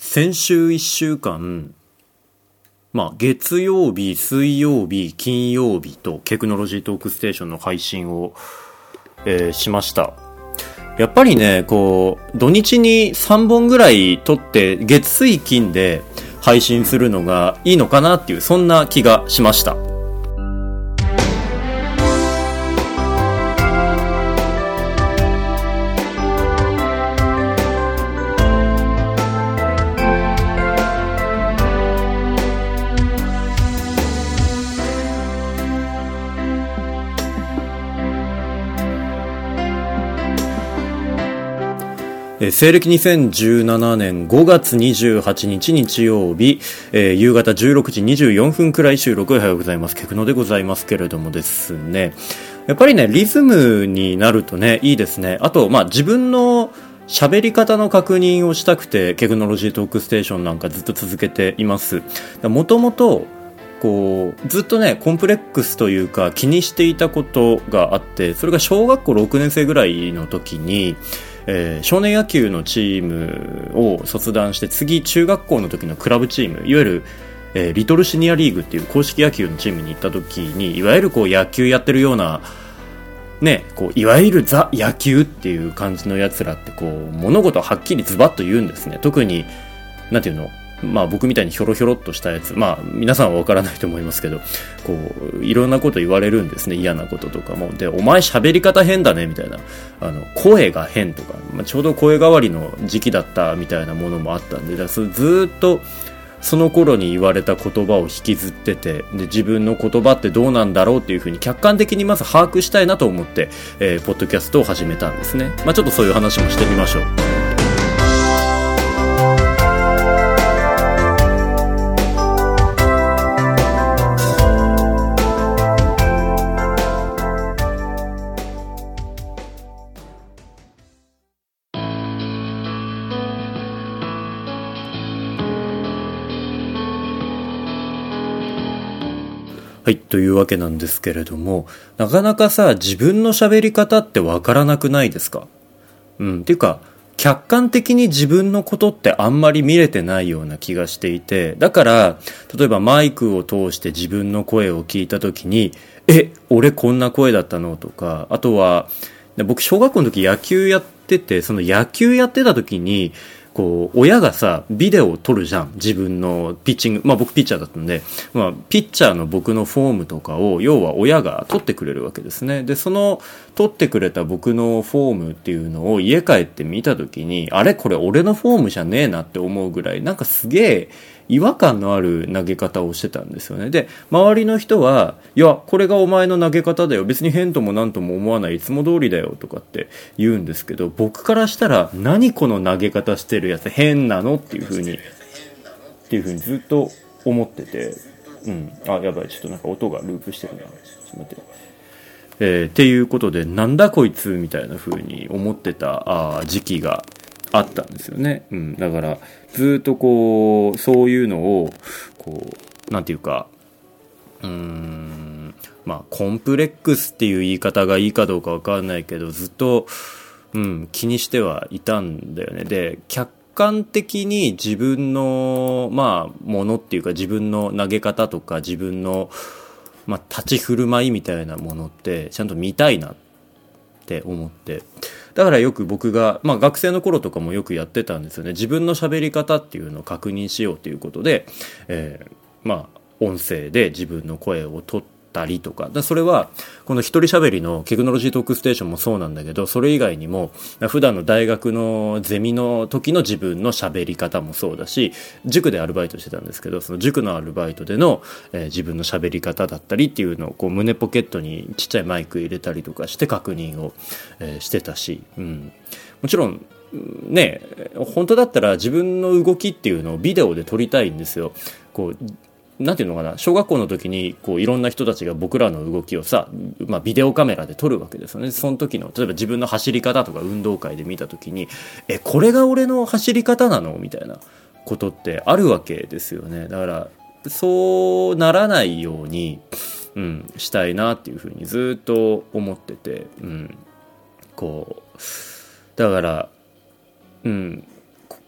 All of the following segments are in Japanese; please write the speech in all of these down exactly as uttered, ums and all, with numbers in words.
先週いっしゅうかん、まあ、月曜日、水曜日、金曜日とテクノロジートークステーションの配信を、えー、しました。やっぱりね、こう、土日にさんぼんぐらい撮って、月水金で配信するのがいいのかなっていう、そんな気がしました。西暦にせんじゅうななねんごがつにじゅうはちにち日曜日、えー、夕方じゅうろくじにじゅうよんぷんくらい収録。おはようございます。ケクノでございますけれどもですね、やっぱりね、リズムになるとね、いいですね。あと、まあ、自分の喋り方の確認をしたくて、テクノロジートークステーションなんかずっと続けています。もともと、こう、ずっとね、コンプレックスというか気にしていたことがあって、それが小学校ろくねん生ぐらいの時に、えー、少年野球のチームを卒団して、次中学校の時のクラブチーム、いわゆる、えー、リトルシニアリーグっていう公式野球のチームに行った時に、いわゆるこう野球やってるようなね、こういわゆるザ野球っていう感じのやつらってこう物事をはっきりズバッと言うんですね。特になんていうの、まあ僕みたいにひょろひょろっとしたやつ、まあ皆さんはわからないと思いますけど、こういろんなこと言われるんですね。嫌なこととかも。で、お前喋り方変だねみたいな、あの声が変とか、まあ、ちょうど声変わりの時期だったみたいなものもあったんで、だからずっとその頃に言われた言葉を引きずってて、で自分の言葉ってどうなんだろうっていうふうに客観的にまず把握したいなと思って、えー、ポッドキャストを始めたんですね。まあちょっとそういう話もしてみましょう。はい、というわけなんですけれども、なかなかさ、自分の喋り方ってわからなくないですか？うん、っていうか、客観的に自分のことってあんまり見れてないような気がしていて、だから、例えばマイクを通して自分の声を聞いたときに、え、俺こんな声だったの？とか、あとは、僕小学校の時野球やってて、その野球やってた時に、こう親がさビデオを撮るじゃん、自分のピッチング。まあ僕ピッチャーだったんで、まあ、ピッチャーの僕のフォームとかを要は親が撮ってくれるわけですね。でその撮ってくれた僕のフォームっていうのを家帰って見た時に、あれこれ俺のフォームじゃねえなって思うぐらい、なんかすげえ違和感のある投げ方をしてたんですよね。で周りの人は、いやこれがお前の投げ方だよ、別に変ともなんとも思わない、いつも通りだよとかって言うんですけど、僕からしたら何この投げ方してるやつ変なのっていう風にっていう風にずっと思ってて、うん、あ、やばい、ちょっとなんか音がループしてるな、ちょっと待って、えー、っていうことで、なんだこいつみたいな風に思ってたあ時期があったんですよね。うん、だからずっとこうそういうのをこうなんていうか、うーん、まあコンプレックスっていう言い方がいいかどうかわかんないけど、ずっと、うん、気にしてはいたんだよね。で客観的に自分のまあものっていうか、自分の投げ方とか自分のまあ立ち振る舞いみたいなものってちゃんと見たいなって思って、だからよく僕が、まあ、学生の頃とかもよくやってたんですよね。自分の喋り方っていうのを確認しようということで、えー、まあ音声で自分の声を取ったりとか、だそれはこの一人喋りのテクノロジートークステーションもそうなんだけど、それ以外にも普段の大学のゼミの時の自分の喋り方もそうだし、塾でアルバイトしてたんですけど、その塾のアルバイトでの、えー、自分の喋り方だったりっていうのをこう胸ポケットにちっちゃいマイク入れたりとかして確認を、えー、してたし、うん、もちろんね、本当だったら自分の動きっていうのをビデオで撮りたいんですよ。こうなんていうのかな、小学校の時にこういろんな人たちが僕らの動きをさ、まあ、ビデオカメラで撮るわけですよね。その時の例えば自分の走り方とか運動会で見た時に、えこれが俺の走り方なのみたいなことってあるわけですよね。だからそうならないように、うん、したいなっていうふうにずっと思ってて、うん、こうだから、うん、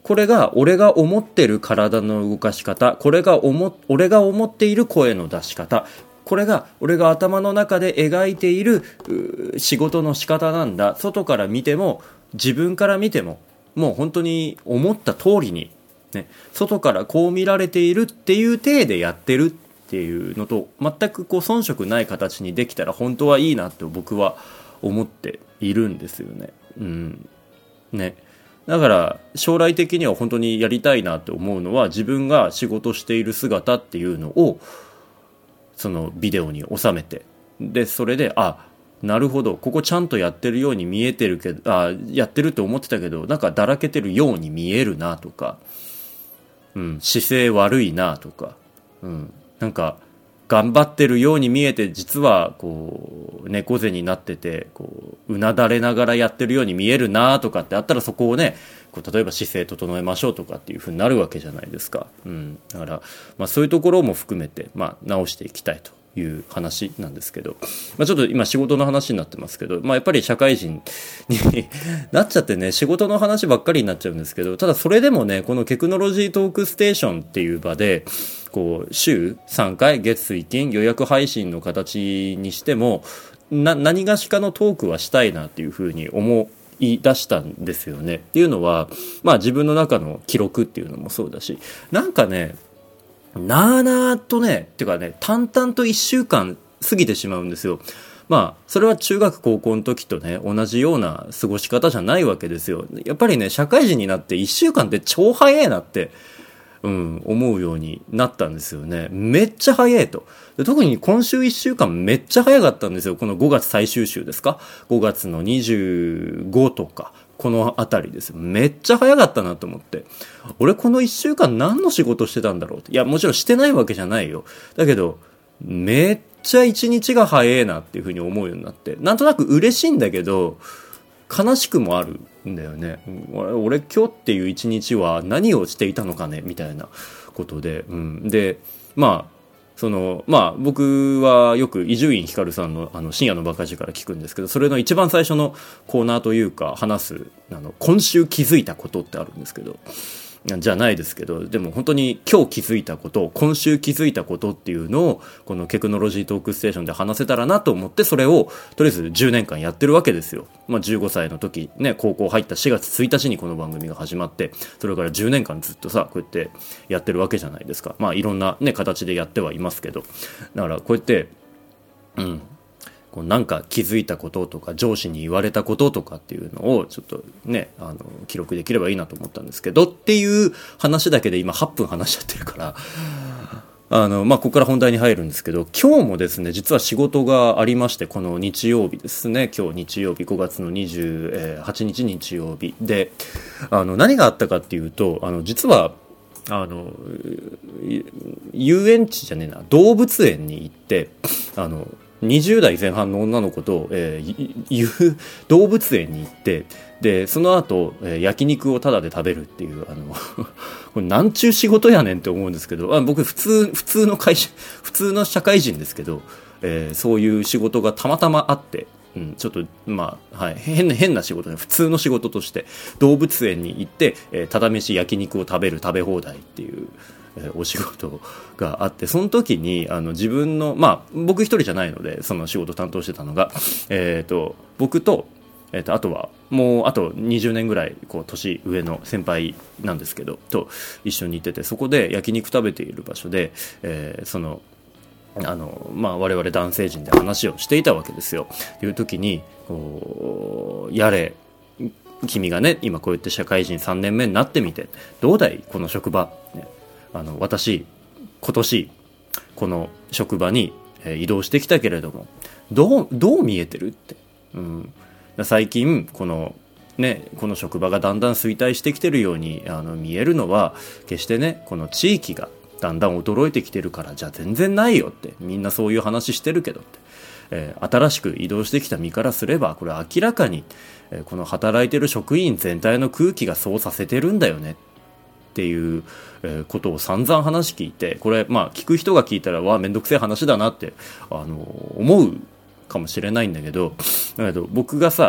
これが俺が思ってる体の動かし方、これが思俺が思っている声の出し方、これが俺が頭の中で描いている仕事の仕方なんだ。外から見ても自分から見てももう本当に思った通りに、ね、外からこう見られているっていう体でやってるっていうのと全くこう遜色ない形にできたら本当はいいなって僕は思っているんですよね。うんね。だから将来的には本当にやりたいなって思うのは、自分が仕事している姿っていうのをそのビデオに収めて、でそれであなるほどここちゃんとやってるように見えてるけど、あやってると思ってたけどなんかだらけてるように見えるなとか、うん、姿勢悪いなとか、うん、なんか頑張ってるように見えて実はこう猫背になっててこううなだれながらやってるように見えるなとかってあったら、そこをねこう例えば姿勢整えましょうとかっていう風になるわけじゃないですか、うん、だから、まあ、そういうところも含めて、まあ、直していきたいという話なんですけど、まあ、ちょっと今仕事の話になってますけど、まあ、やっぱり社会人になっちゃってね仕事の話ばっかりになっちゃうんですけど、ただそれでもねこのテクノロジートークステーションっていう場でこう週さんかい月水金予約配信の形にしてもな何がしかのトークはしたいなっていうふうに思い出したんですよね。っていうのはまあ自分の中の記録っていうのもそうだし、なんかねなーなーとねっていうかね淡々といっしゅうかん過ぎてしまうんですよ。まあそれは中学高校の時とね同じような過ごし方じゃないわけですよ。やっぱりね社会人になっていっしゅうかんって超早いなってうん、思うようになったんですよね。めっちゃ早いと。で特に今週いっしゅうかんめっちゃ早かったんですよ。このごがつ最終週ですか、ごがつのにじゅうごとかこのあたりですよ。めっちゃ早かったなと思って、俺このいっしゅうかん何の仕事してたんだろうって。いやもちろんしてないわけじゃないよ。だけどめっちゃ一日が早いなっていうふうに思うようになって、なんとなく嬉しいんだけど悲しくもあるんだよね。俺, 俺今日っていう一日は何をしていたのかねみたいなことで、うん、でまあそのまあ僕はよく伊集院光さんのあの深夜のバカ力聞くんですけど、それの一番最初のコーナーというか話すあの今週気づいたことってあるんですけど、じゃないですけど、でも本当に今日気づいたこと、今週気づいたことっていうのをこのテクノロジートークステーションで話せたらなと思って、それをとりあえずじゅうねんかんやってるわけですよ。まあじゅうごさいの時ね、高校入ったしがつついたちにこの番組が始まって、それからじゅうねんかんずっとさこうやってやってるわけじゃないですか。まあいろんなね形でやってはいますけど、だからこうやってうんこうなんか気づいたこととか上司に言われたこととかっていうのをちょっとねあの記録できればいいなと思ったんですけどっていう話だけで今はっぷん話しちゃってるからあのまあここから本題に入るんですけど、今日もですね実は仕事がありまして、この日曜日ですね、今日日曜日ごがつのにじゅうはちにち日曜日で、あの何があったかっていうと、あの実はあの遊園地じゃねえな動物園に行ってあのにじゅうだいぜん半の女の子と、えー、動物園に行って、でその後、えー、焼肉をタダで食べるっていうあのこれなんちゅう仕事やねんって思うんですけど、あ僕普通普通の会社普通の社会人ですけど、えー、そういう仕事がたまたまあって、うん、ちょっとまあ、はい、変な変な仕事ね、普通の仕事として動物園に行って、えー、ただ飯焼肉を食べる食べ放題っていうお仕事があって、その時にあの自分のまあ僕一人じゃないのでその仕事担当してたのが、えー、と僕と、えー、とあとはもうあとにじゅうねんぐらいこう年上の先輩なんですけどと一緒に行ってて、そこで焼肉食べている場所で、えー、そのあのまあ我々男性陣で話をしていたわけですよ。という時にこうやれ君がね今こうやって社会人さんねんめになってみてどうだいこの職場、ね、あの私今年この職場に移動してきたけれどもどう、どう見えてるって、うん、最近このねこの職場がだんだん衰退してきてるようにあの見えるのは決してねこの地域がだんだん衰えてきてるからじゃ全然ないよって、みんなそういう話してるけどって、えー、新しく移動してきた身からすればこれ明らかに、えー、この働いてる職員全体の空気がそうさせてるんだよねっていうことを散々話聞いて、これまあ聞く人が聞いたらわめんどくせえ話だなってあの思うかもしれないんだけど、だけど僕がさ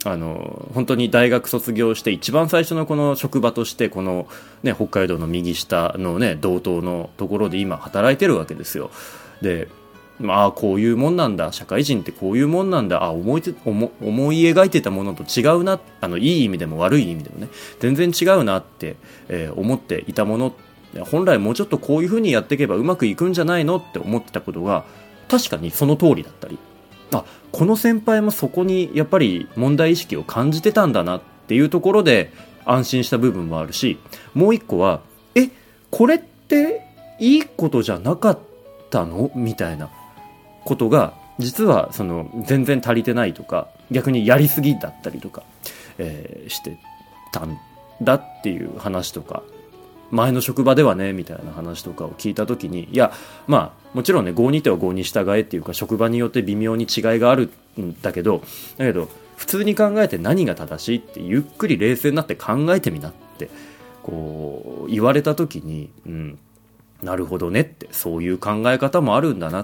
あの本当に大学卒業して一番最初のこの職場としてこの、ね、北海道の右下の、ね、道東のところで今働いてるわけですよ。で、まあこういうもんなんだ、社会人ってこういうもんなんだ、あ思いて思思い描いてたものと違うな、あのいい意味でも悪い意味でもね全然違うなって、えー、思っていたもの、本来もうちょっとこういう風にやっていけばうまくいくんじゃないのって思ってたことが確かにその通りだったり、あこの先輩もそこにやっぱり問題意識を感じてたんだなっていうところで安心した部分もあるし、もう一個はえこれっていいことじゃなかったのみたいなことが実はその全然足りてないとか逆にやりすぎだったりとか、えー、してたんだっていう話とか、前の職場ではねみたいな話とかを聞いた時に、いやまあもちろんね郷にては郷に従えっていうか職場によって微妙に違いがあるんだけどだけど普通に考えて何が正しいってゆっくり冷静になって考えてみなってこう言われた時に、うん、なるほどねって、そういう考え方もあるんだなって、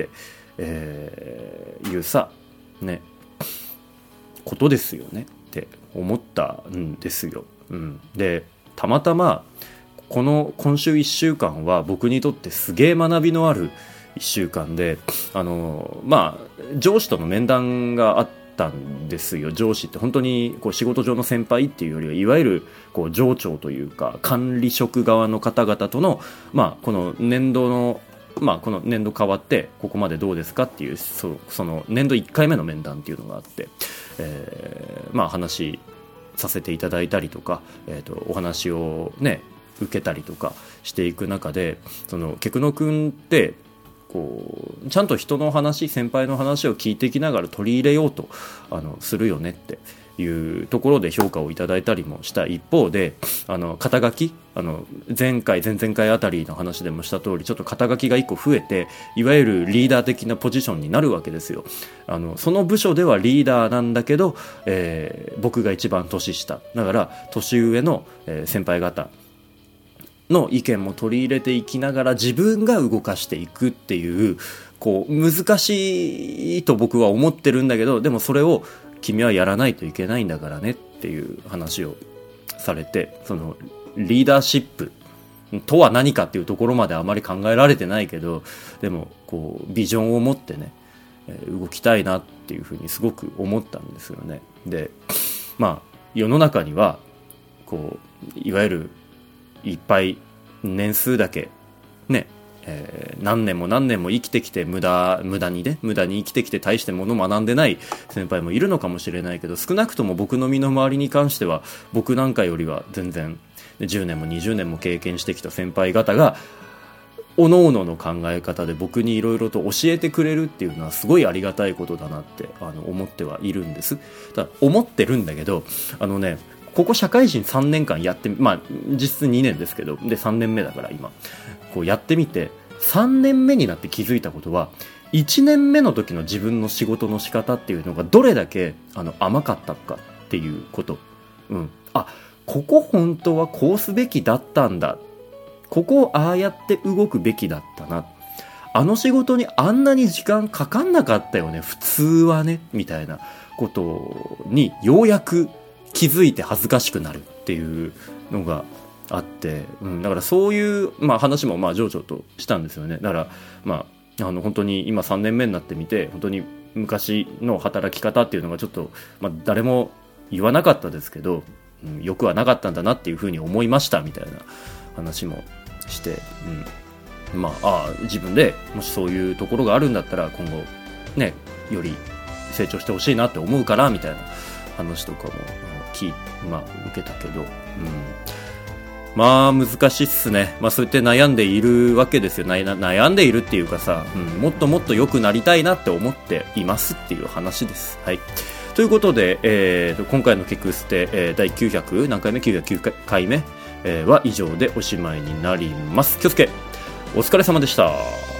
えー、いうさねことですよねって思ったんですよ、うん、でたまたまこの今週いっしゅうかんは僕にとってすげえ学びのあるいっしゅうかんで、あのまあ上司との面談があったんですよ。上司って本当にこう仕事上の先輩っていうよりはいわゆるこう上長というか管理職側の方々との、まあ、この年度のまあ、この年度変わってここまでどうですかっていう そ, その年度いっかいめの面談っていうのがあって、えーまあ、話させていただいたりとか、えー、とお話をね受けたりとかしていく中で、その菊野くんってこうちゃんと人の話先輩の話を聞いていきながら取り入れようとあのするよねっていうところで評価をいただいたりもした一方で、あの肩書きあの前回前々回あたりの話でもした通りちょっと肩書きがいっこ増えていわゆるリーダー的なポジションになるわけですよ。あのその部署ではリーダーなんだけど、えー、僕が一番年下だから年上の、えー、先輩方の意見も取り入れていきながら自分が動かしていくっていう、こう難しいと僕は思ってるんだけど、でもそれを君はやらないといけないんだからねっていう話をされて、そのリーダーシップとは何かっていうところまであまり考えられてないけど、でもこうビジョンを持ってね動きたいなっていうふうにすごく思ったんですよね。でまあ世の中にはこういわゆるいっぱい年数だけね、えー、何年も何年も生きてきて無駄無駄にね無駄に生きてきて大してもの学んでない先輩もいるのかもしれないけど、少なくとも僕の身の回りに関しては僕なんかよりは全然じゅうねんもにじゅうねんも経験してきた先輩方が各々の考え方で僕にいろいろと教えてくれるっていうのはすごいありがたいことだなってあの思ってはいるんです。ただ思ってるんだけど、あのねここ社会人さんねんかんやって、まあ実質にねんですけど、でさんねんめだから今こうやってみてさんねんめになって気づいたことは、いちねんめの時の自分の仕事の仕方っていうのがどれだけあの甘かったかっていうこと、うん、あここ本当はこうすべきだったんだ、ここをああやって動くべきだったな、あの仕事にあんなに時間かかんなかったよね普通はねみたいなことにようやく気づいて恥ずかしくなるっていうのがあって、うん、だからそういう、まあ、話もまあ上長としたんですよね。だから、まあ、あの本当に今さんねんめになってみて本当に昔の働き方っていうのがちょっと、まあ、誰も言わなかったですけど、うん、よくはなかったんだなっていうふうに思いましたみたいな話もして、うん、まあ、あ自分でもしそういうところがあるんだったら今後ねより成長してほしいなって思うからみたいな話とかも聞まあ、受けたけど、うん、まあ難しいっすね。まあそうやって悩んでいるわけですよ。悩んでいるっていうかさ、うん、もっともっと良くなりたいなって思っていますっていう話です。はい。ということで、えー、今回のケクステ、えー、だいきゅうひゃく何回目きゅうひゃくきゅうかいめ、えー、は以上でおしまいになります。気をつけお疲れ様でした。